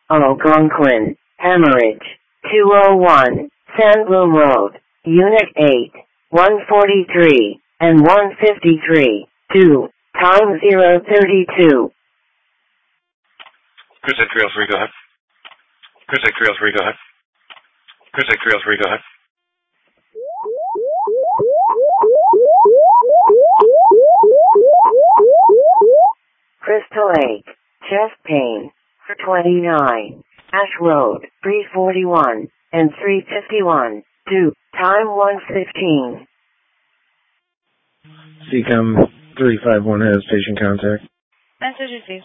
Algonquin, Hemorrhage, 201, Sandbloom Road, Unit 8, 143, and 153, 2, time 032. Chris 303, go ahead. Chris 303, go ahead. Chris 303, go ahead. Crystal Lake, chest pain, 29, Ash Road, 341, and 351, 2, time 1:15. CCOM 351 has patient contact. Message received.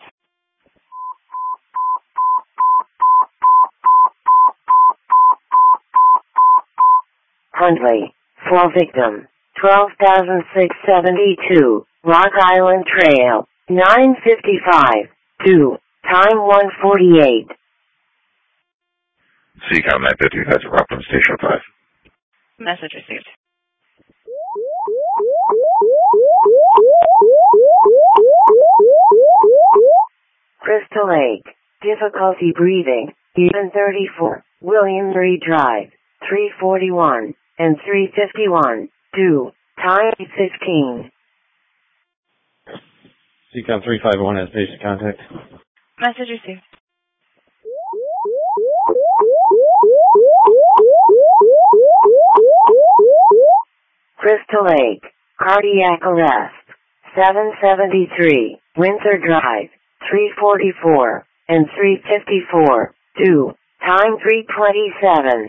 Huntley, fall victim, 12,672, Rock Island Trail, 9:55, 2, time 1:48. CCOM 950, that's Rockland Station 5. Message received. Crystal Lake, difficulty breathing, even 34, William Reed Drive, 341, and 351, 2, time 15. CCOM 351 has patient contact. Message received. Crystal Lake, cardiac arrest, 773, Windsor Drive, 344, and 354, 2, time 3:27.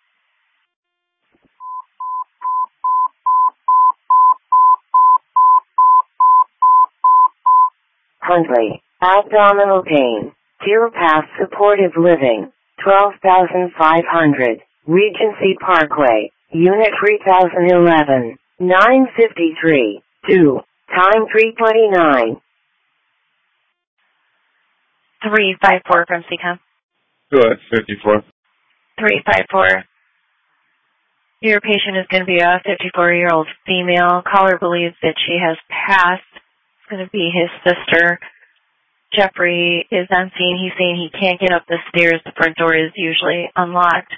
Huntley, abdominal pain, Path Supportive Living, 12,500, Regency Parkway, Unit 3011, 9:53, 2, time 3:29. 354 from CCOM. Go ahead, 54. 354. Your patient is going to be a 54-year-old female. Caller believes that she has passed. It's going to be his sister. Jeffrey is on scene. He's saying he can't get up the stairs. The front door is usually unlocked.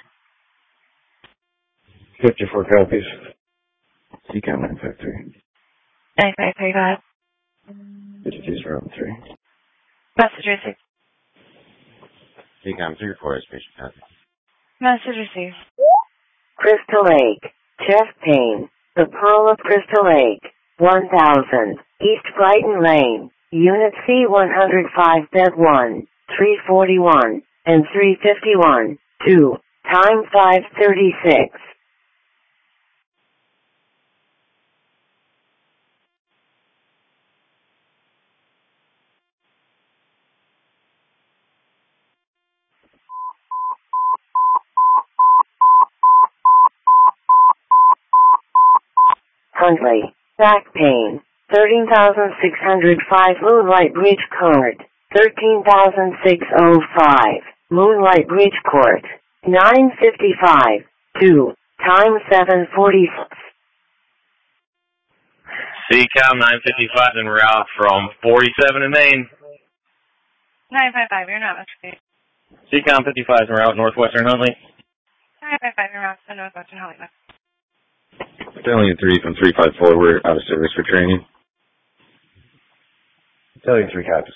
54 copies. CCOM 953. 953, go ahead. 52's round 3. Message received. CCOM 34 has patient contact. Message received. Crystal Lake, chest pain, the Pearl of Crystal Lake, 1000, East Brighton Lane, Unit C105 Bed 1, 341, and 351, 2, time 5:36. Huntley, back pain, 13,605 Moonlight Bridge Court, 13,605 Moonlight Bridge Court, 9:55, 2, time 7:46. CCOM 955 en route from 47 in Maine. 955, you're not much good. CCOM 55 en route northwestern Huntley. 955, you're out to northwestern Hollywood. Battalion 3 from 354, we're out of service for training. Battalion 3 copies.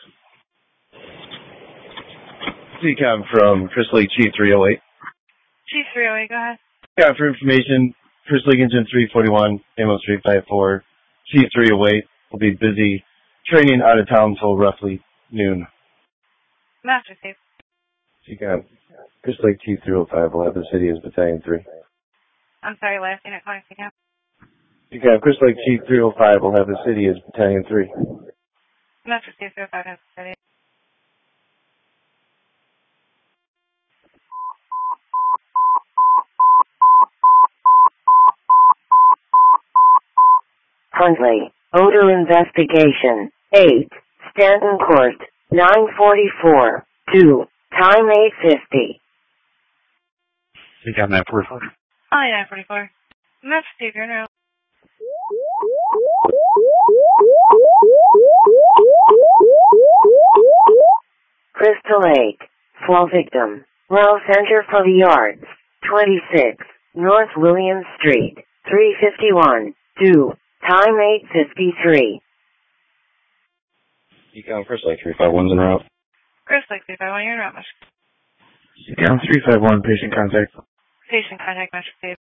CCOM from Crystal Lake Chief 308. Chief 308, go ahead. Yeah, for information, Crystal Lake Engine 341, Amos 354, Chief 308 will be busy training out of town until roughly noon. Master Chief. CCOM, Crystal Lake Chief 305 will have the city as Battalion 3. I'm sorry, last unit calling CCOM. CCOM, Crystal Lake Chief 305 will have the city as Battalion 3. Master Chief 305 has the city. Huntley, odor investigation, 8, Stanton Court, 9:44, 2, time 8:50. CCOM 944. Oh, yeah, 944. Master Chief, you're in route. Crystal Lake, Fall victim. Well Center for the Arts. 26. North William Street. 351. 2. Time 8:53. Econ First Lake 351's en route. First Lake 351, you're not much. Econ 351, patient contact. Patient contact message received.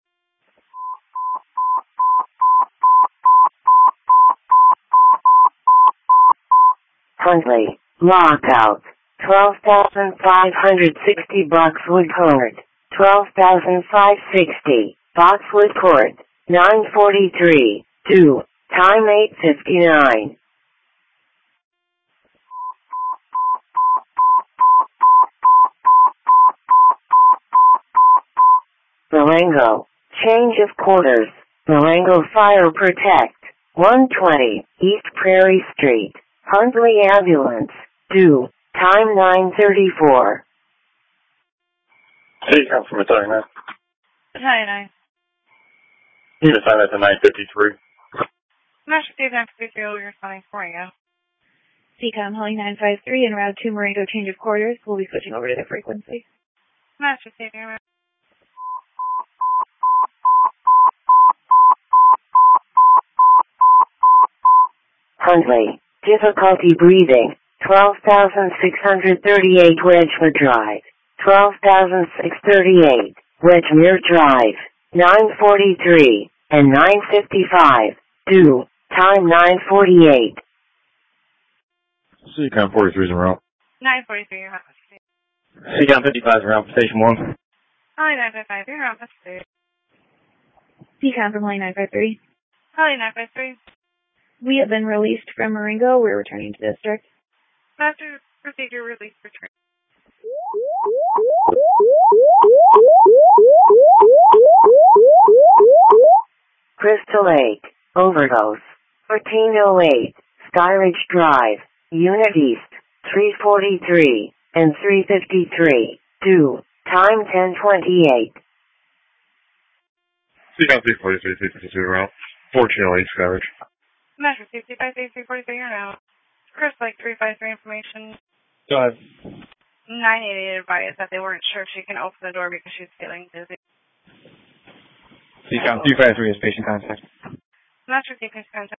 Huntley. Lockout. 12,560 Boxwood Court. 12,560 Boxwood Court. 9:43. 2. Time 8:59. Marengo. Change of quarters. Marengo Fire Protect. 120 East Prairie Street. Huntley Ambulance. 2. Time 9:34. Hey, come from Italian now. Hi. You can sign that to 953. Master Steve 953, you're responding for you. CCOM Holly 953 en route to Marengo change of quarters. We'll be switching over to the frequency. Master Steve, you're Huntley. Difficulty breathing. 12,638 Wedgwood Drive. 12,638 Wedgmere Drive. 9:43 and 9:55. 2. Time 9:48. Econ 43's en route. 943, you're not Master Steve. Econ 55's en route, station 1. Holly 955, you're not Master Steve. CCOM from Holly 953. Holly 953. We have been released from Marengo. We're returning to district. Master procedure release return. Crystal Lake. Overdose. 1408 Skyridge Drive. Unit East. 343 and 353. 2. Time 10:28. Econ 343, 352 around. 1408 Skyridge. Master Steve 353, you're out. First Lake 353 information. Go ahead. 988 advised that they weren't sure if she can open the door because she's feeling dizzy. Econ 353 is patient contact. Master Steve please contact.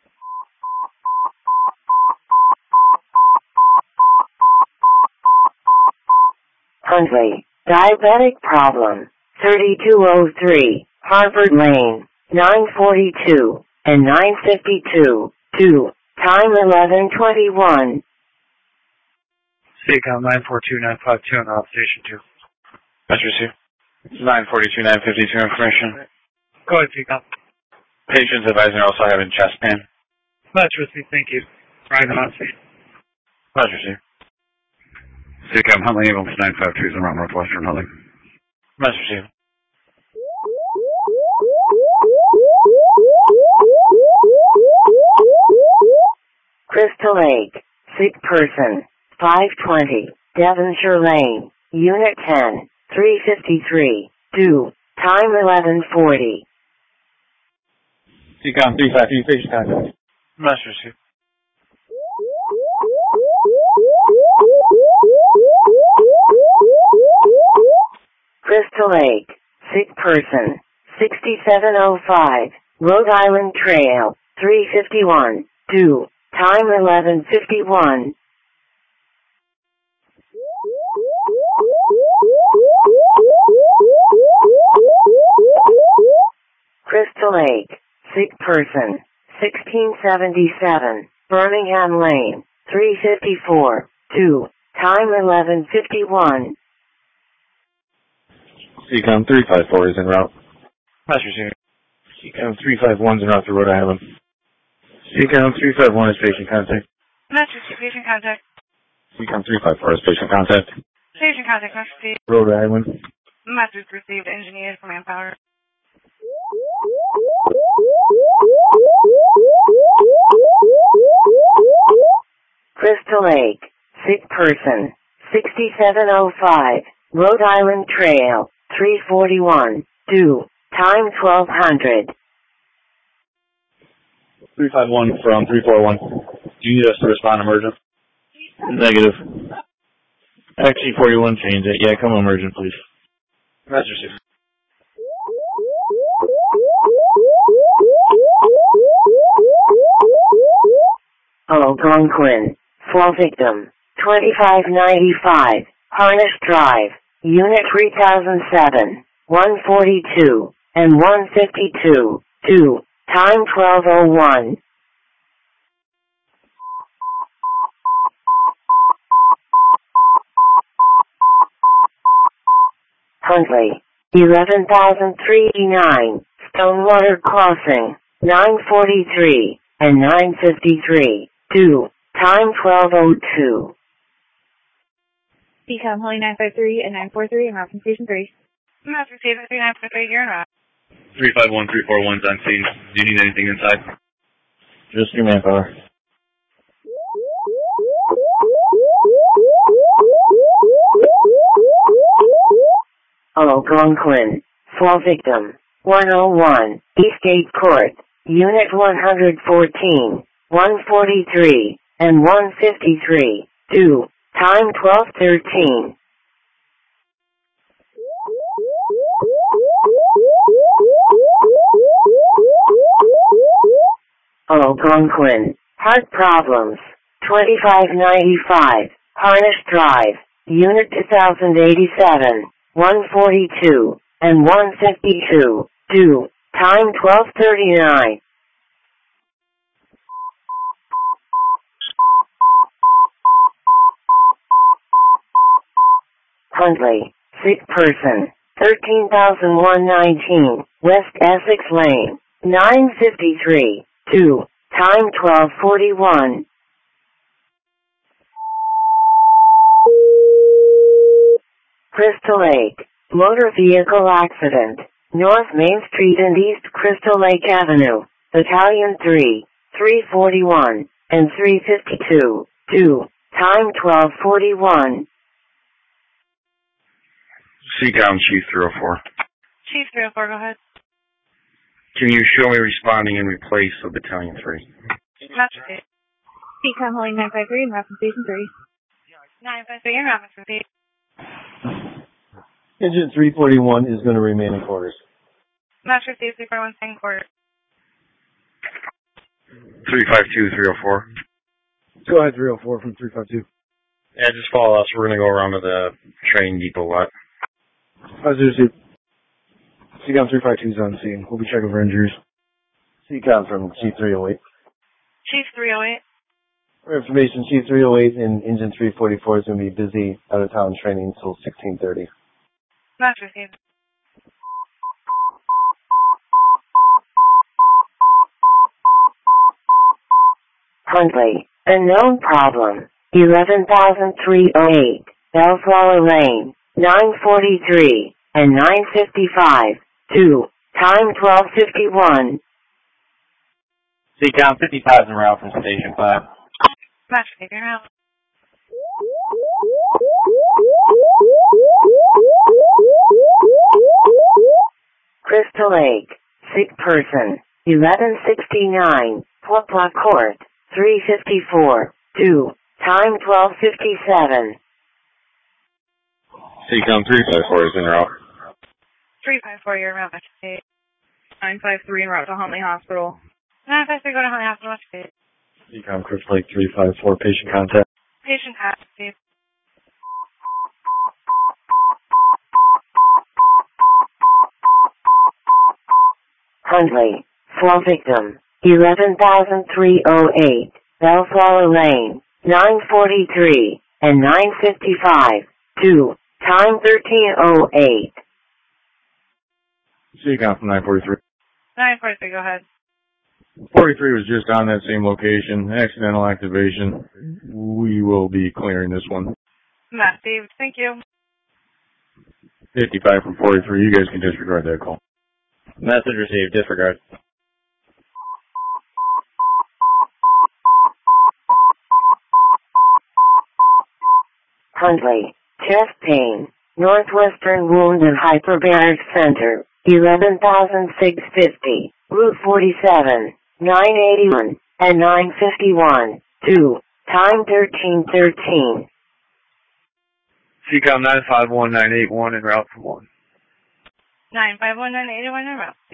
Huntley. Diabetic problem. 3203 Harvard Lane. 9:42 and 9:52. 2. Time 11:21. CCOM 942-952 on off station 2. Master receive. 942, 952 information. Go ahead, CCOM. Patients advising are also having chest pain. Master receive, thank you. Ryan on station. Master receive. CCOM Huntley Ambulance 952 is around Northwestern Huntley. Master receive. Crystal Lake. Sick person. 520 Devonshire Lane. Unit 10. 353. 2. Time 11:40. Econ 353, patient contact. Master receive. Crystal Lake. Sick person. 6705 Rhode Island Trail. 351. 2. Time 11:51. Crystal Lake. Sick person. 1677 Birmingham Lane. 354. 2. Time 11:51. Econ 354 is en route. Master receive. Econ 351's en route to Rhode Island. Econ 351 is patient contact. Master Steve, patient contact. Econ 354 is patient contact. Patient contact, Master Steve. Rhode Island. Master's received engineered from Manpower. Crystal Lake. Sick person. 6705 Rhode Island Trail. 341. 2. Time 1200. 351 from 341. Do you need us to respond emergent? Negative. XC41 change it. Yeah, come emergent, please. Message received. Algonquin. Fall victim. 2595. Harnish Drive. Unit 3007. 142. And 152. 2. Time 12:01. Huntley. 11,039. Stonewater Crossing. 943. And 953. 2. Time 12:02. Become Holly 953 and 943 and route from Station 3. Mass received 3953, you're in route. 351, 341's on scene. Do you need anything inside? Just your manpower. Algonquin. Fall victim. 101. Eastgate Court. Unit 114. 143. And 153. 2. Time 12:13. Algonquin. Heart problems. 2595. Harnish Drive. Unit 2087. 142. And 152. 2. Time 12:39. Huntley. Sick person. 13,119. West Essex Lane. 953. 2. Time 12:41. Crystal Lake. Motor vehicle accident. North Main Street and East Crystal Lake Avenue. Battalion 3. 341. And 352. 2. Time 12:41. CCOM Chief 304. Chief 304, go ahead. Can you show me responding in replace of Battalion 3? Mass received. Become Holly 953 and route from Station 3. 953, you're in route, Mass received. Engine 341 is going to remain in quarters. Mass received, 341, second quarter. 352, 304. Go ahead, 304 from 352. Yeah, just follow us. We're going to go around to the train depot lot. Message received. CCOM 352 is on scene. We'll be checking for injuries. CCOM from C308. Chief 308. For information, C308 and Engine 344 is going to be busy out of town training until 16:30. Mass received. Huntley. Unknown problem. 11,308. Bellflower Lane. 943. And 955. 2. Time 12:51. CCOM 55's en route from Station 5. Mass received, you're in route. Crystal Lake. Sick person. 1169. Poplar Court. 354. 2. Time 12:57. CCOM 354 is en route. 354, you're in route, Mass received. 953 en route to Huntley Hospital. 953, go to Huntley Hospital, Mass received. CCOM Crystal Lake 354, patient contact. Patient has received. Huntley. Fall victim. 11,308. Bellflower Lane. 943. And 955. 2. Time 13:08. CCOM from 943. 943, go ahead. 43 was just on that same location. Accidental activation. We will be clearing this one. Mass received, thank you. 55 from 43. You guys can disregard that call. Message received. Disregard. Huntley. Chest pain. Northwestern Wound and Hyperbaric Center. 11,650. Route 47. 981. And 951. 2. Time 13:13. CCOM 951981 en route for 1. 9519881 en route.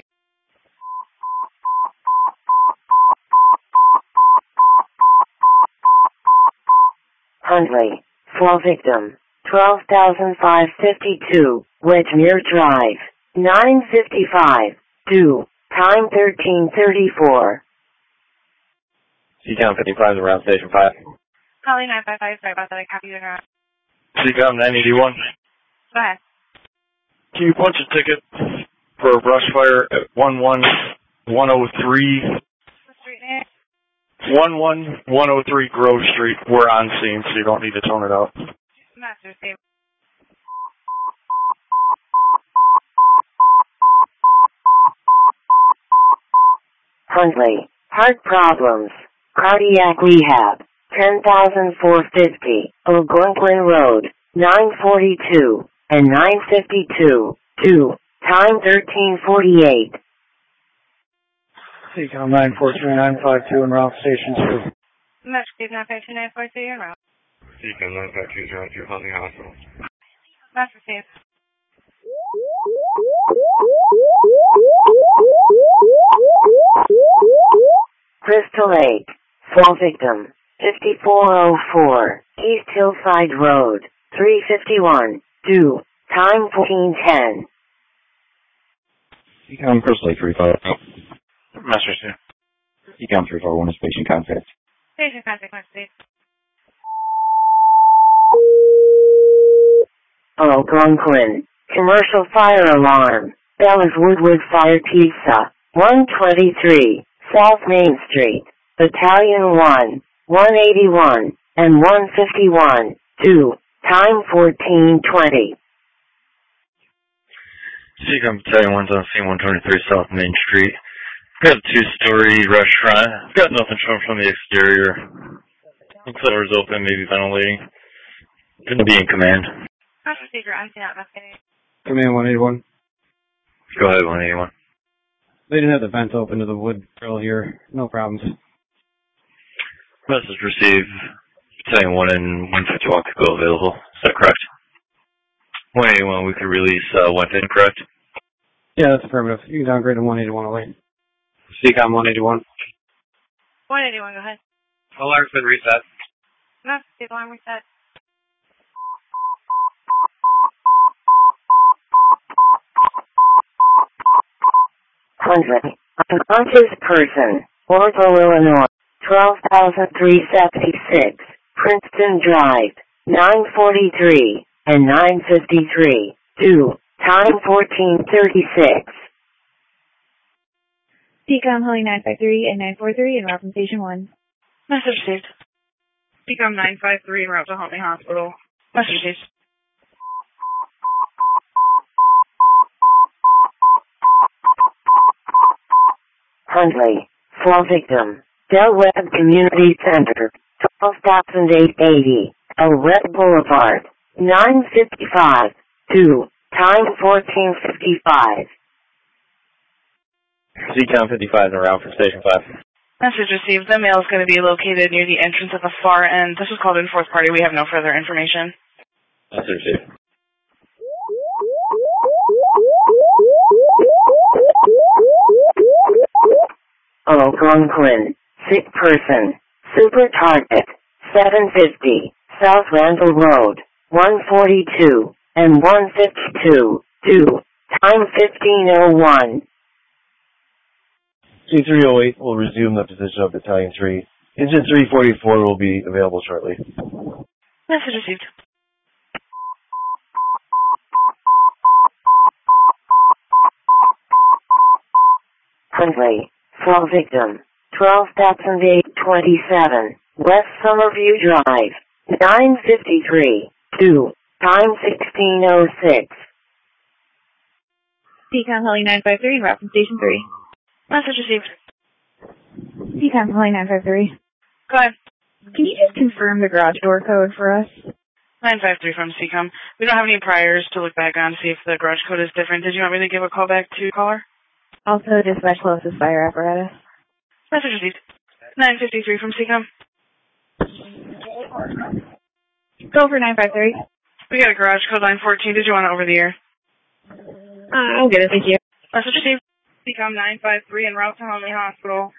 Huntley, flow victim, 12,552, Wedgemere Drive, 955, due, time 1334. CCOM 55 around Station 5. Holly 955, sorry about that, I copy you en route. CCOM 981. Go ahead. Can you punch a ticket for a brush fire at 11103? The street name? 11103 Grove Street. We're on scene, so you don't need to tone it out. Master Steve. Huntley, heart problems, cardiac rehab, 10,450, Algonquin Road, 942, and 952, due, time 1348. CCOM 943952 en route Station 2. Master Steve 952 en route. CCOM 95202, Huntley Hospital. Master Steve. Crystal Lake, fall victim, 5404, East Hillside Road, 351, due, time 1410. CCOM Crystal Lake 350. Master Steve. CCOM 341 is patient contact. Station contact, Master Steve. Algonquin, commercial fire alarm, Bella's Woodward Fire Pizza, 123, South Main Street, Battalion 1, 181, and 151, due, time 1420. CCOM Battalion 1's on scene 123 South Main Street. Got a two-story restaurant. Got nothing shown from the exterior. Looks like doors open, maybe ventilating. Gonna be in command. Master Steve, you're on scene at Masquerade. Command 181. Go ahead, 181. They didn't have the vents open to the wood grill here. No problems. Message received. Battalion 1 and 151 could go available. Is that correct? 181, we could release 110, correct? Yeah, that's affirmative. You can downgrade to 181 away. CCOM 181. 181, go ahead. Alarm's been reset. Master Steve, alarm reset. Huntley, unconscious person, Orville, Illinois, 12,376, Princeton Drive, 943, and 953, due, time 1436. CCOM Holly 953 and 943 en route from Station 1. Message received. CCOM 953 en route to Huntley Hospital. Message received. Huntley, fall victim, Del Webb Community Center, 12,880, El Red Boulevard, 955, due, time 1455. CCOM 55 and around from Station 5. Message received. The mail is going to be located near the entrance at the far end. This was called in fourth party. We have no further information. Message received. Algonquin, sick person, super target, 750, South Randall Road, 142, and 152, due, time 1501. C308 will resume the position of Battalion 3. Engine 344 will be available shortly. Message received. Huntley, fall victim, 12,827, West Summerview Drive, 953, due, time 1606. CCOM Holly 953 en route from Station 3. Message received. CCOM Holly 953. Go ahead. Can you just confirm the garage door code for us? 953 from CCOM. We don't have any priors to look back on to see if the garage code is different. Did you want me to give a call back to caller? Also, dispatch closest fire apparatus. Message received. 953 from CCOM. Go for 953. We got a garage code line 14. Did you want it over the air? I'll get it, thank you. Message received. Become 953 en route to Huntley Hospital.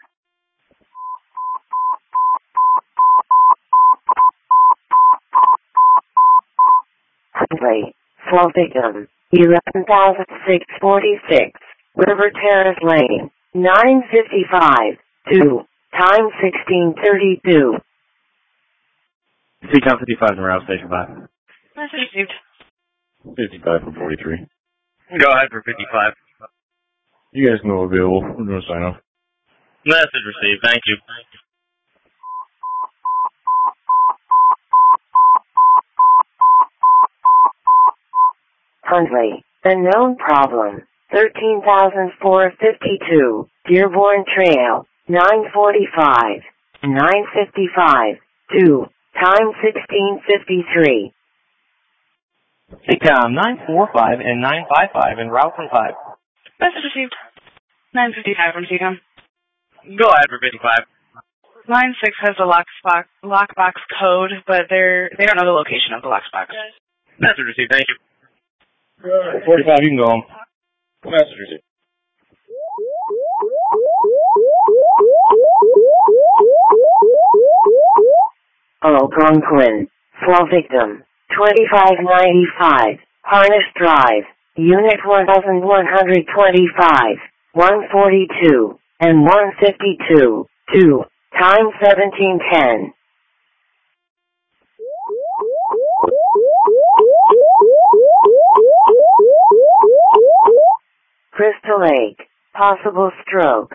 Huntley, slow victim, 11,646, River Terrace Lane, 955, 2, time 1632. CCOM 55 in route station 5. Message received. 55 from 43. Go ahead for 55. You guys know available. We're going to sign off. Message received. Thank you. Huntley, unknown problem, 13,452, Dearborn Trail, 945, 955, 2, time 1653. CCOM 945 and 955 en route from 5. Message received. 955 from CCOM. Go ahead for 55. Line 6 has the lockbox code, but they don't know the location of the lockbox. Message received. Thank you. 45, you can go home. Message received. Algonquin, slow victim, 2595, Harness Drive, Unit 1125, 142, and 152, 2, time 1710. Crystal Lake, possible stroke,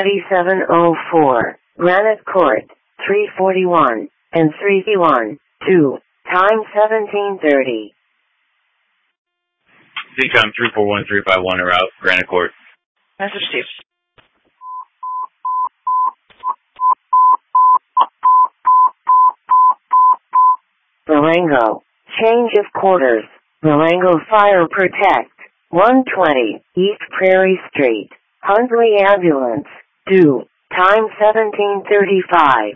2704, Granite Court, 341, and 331, 2, time 1730. CCOM 341351 en route, Granite Court. Message received. Marengo, change of quarters, Marengo Fire Protect, 120, East Prairie Street, Huntley Ambulance, due, time 1735.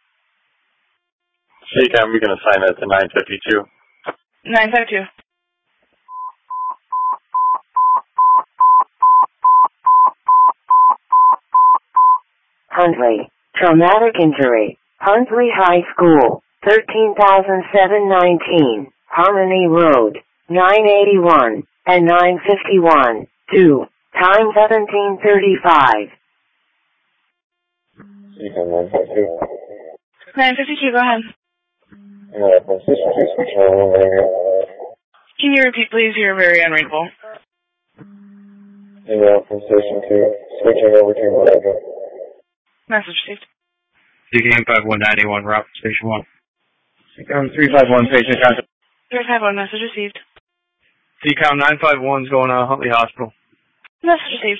CCOM, we're going to sign that to 952. 952. Huntley, traumatic injury, Huntley High School, 13,719, Harmony Road, 981, and 951, 2, time 1735. 952, go ahead. Can you repeat, please? You're very unreadable. From Station 2, switching over to Marengo. Message received. CCOM 5191, route to Station 1. CCOM 351, patient contact. 351, message received. CCOM 951 is going to Huntley Hospital. Message received.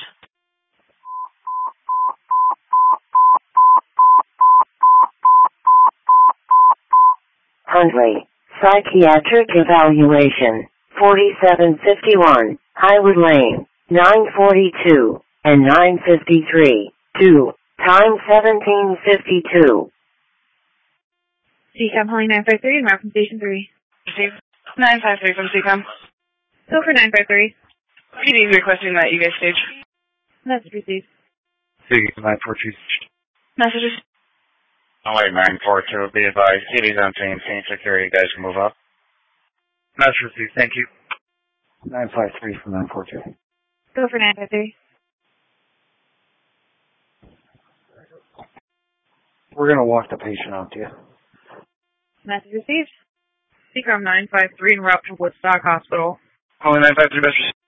Huntley, psychiatric evaluation, 4751, Highwood Lane, 942, and 953, 2, time 1752. CCOM Holly 953 and route from Station 3. Received. 953 from CCOM. Go for 953. PD is requesting that you guys stage. Message received. CCOM 942. Messages. Only 942, be advised. CD's on scene, security, you guys can move up. Message received, thank you. 953 from 942. Go for 953. We're going to walk the patient out to you. Message received. CCOM 953 en route to Woodstock Hospital. Only 953, message received.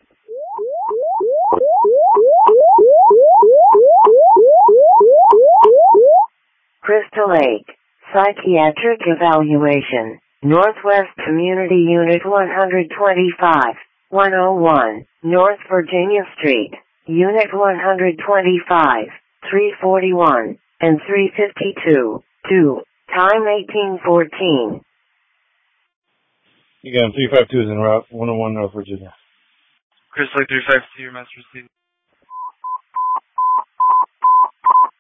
Crystal Lake, psychiatric evaluation, Northwest Community Unit 125, 101, North Virginia Street, Unit 125, 341, and 352, 2, time 1814. You got him. 352 is en route, 101 North Virginia. Chris Lake 352, your message received.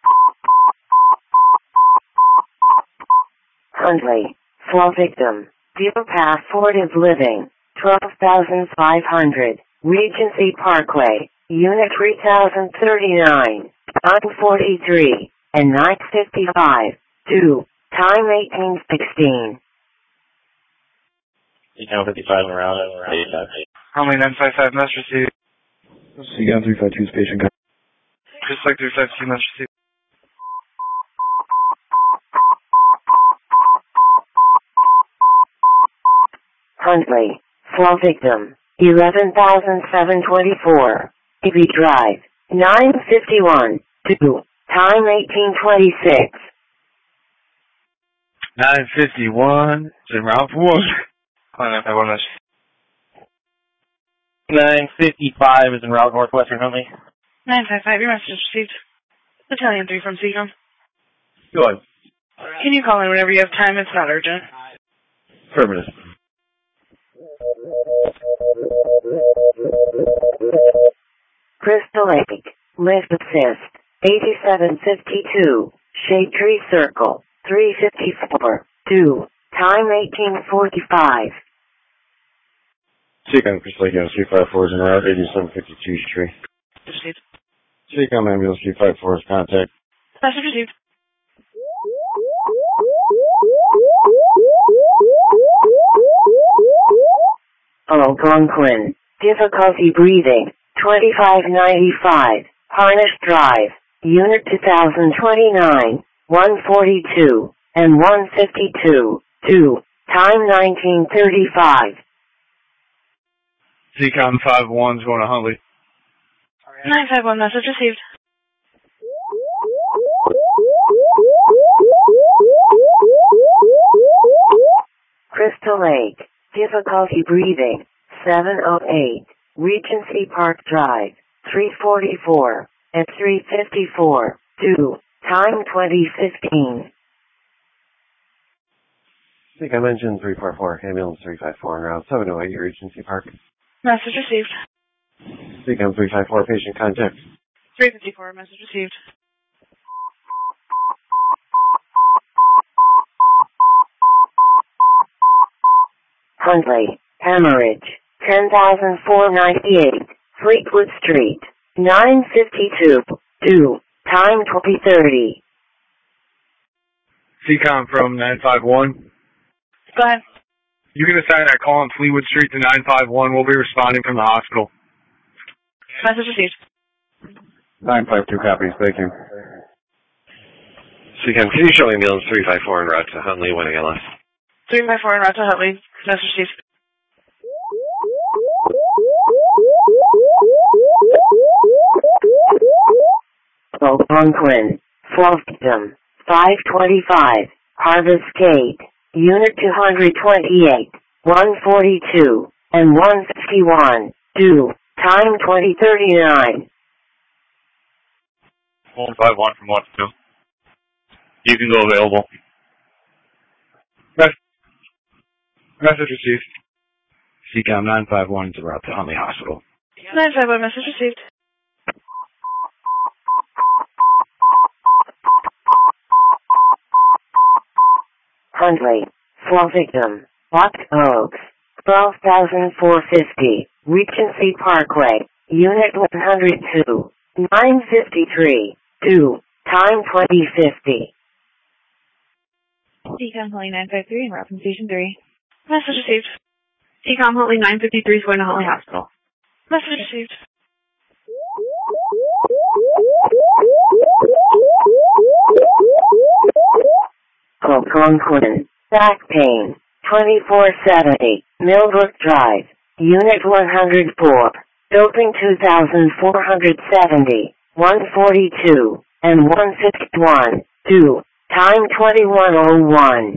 Huntley, slow victim, Deer Path Fortive Living, 12,500, Regency Parkway, Unit 3039, 943, and 955, 2, time 1816. Seacom 55 and route 85. Huntley 955, message received. Seacom 352 station. Just like 352, message received. Huntley, fall victim, 11,724, AB Drive, 951, 2, time 1826. 951, it's en route for 1. Huntley 951, message. 955 is en route northwestern Huntley. 955, your message is received. Battalion 3 from Seacom. Go on. Can you call in whenever you have time? It's not urgent. Affirmative. Crystal Lake, lift assist, 8752, Shade Tree Circle, 354, 2, time 1845. Seacom Crystal Lake, 354 is en route 8752 Tree. Received. Seacom ambulance 354 is contact. Message received. Algonquin, difficulty breathing, 2595, Harnish Drive, Unit 2029, 142, and 152, 2, time 1935. Seacom 51 is going to Huntley. 951, message received. Crystal Lake, difficulty breathing, 708, Regency Park Drive, 344, and 354, 2, time 2015. Seacom engine 344, ambulance 354 en route 708, Regency Park. Message received. Seacom 354, patient contact. 354, message received. Huntley, hemorrhage, 10,498, Fleetwood Street, 952, 2, time 2030. Seacom from 951. Go ahead. You can assign that call on Fleetwood Street to 951. We'll be responding from the hospital. Message received. 952 copies, thank you. Seacom, can you show ambulance 354 en route to Huntley, winning LS? 354 en route to Huntley. Message received. Algonquin, fall victim, 525, Harvest Gate, Unit 228, 142, and 151, 2, time 2039. 151 from 1-2. You can go available. Message received. Seacom 951 is en route to Huntley Hospital. 951, message received. Huntley, fall victim, Lock Oaks, 12,450, Regency Parkway, Unit 102, 953, 2, time 2050. Seacom Huntley 953 and route from Station 3. Message received. Seacom Huntley 953 is going to Huntley Hospital. Message received. Algonquin, back pain, 2470, Millbrook Drive, Unit 104, Building 2470, 142, and 151, 2, time 2101.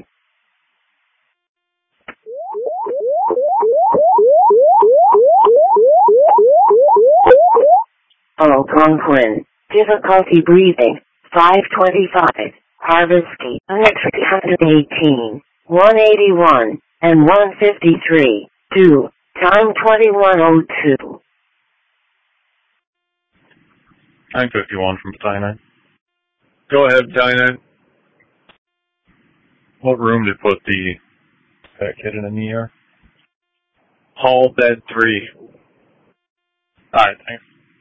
Algonquin, difficulty breathing, 525, Harvest Gate, Unit 318, 181, and 153, 2, time 2102. 951 from Battalion 9. Go ahead, Battalion 9. What room to put the Fat kid in an ER. Hall bed 3. Alright, thanks.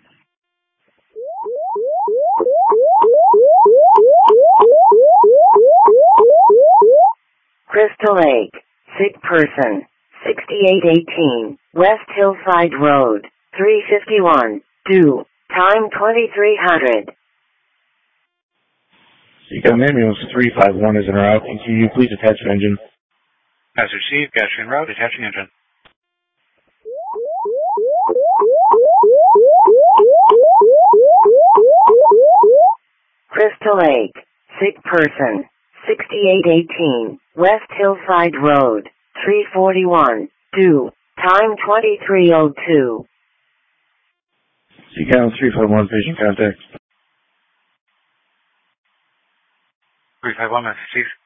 Crystal Lake. Sick person. 6818. West Hillside Road. 351. Due. Time 2300. Seacom ambulance 351 is en route. ECU, please attach your engine. As received, gas en route, attaching engine. Crystal Lake. Sick person. 6818. West Hillside Road. 341. Due. Time 2302. Seacom 351, patient contact. 351, Master Chief.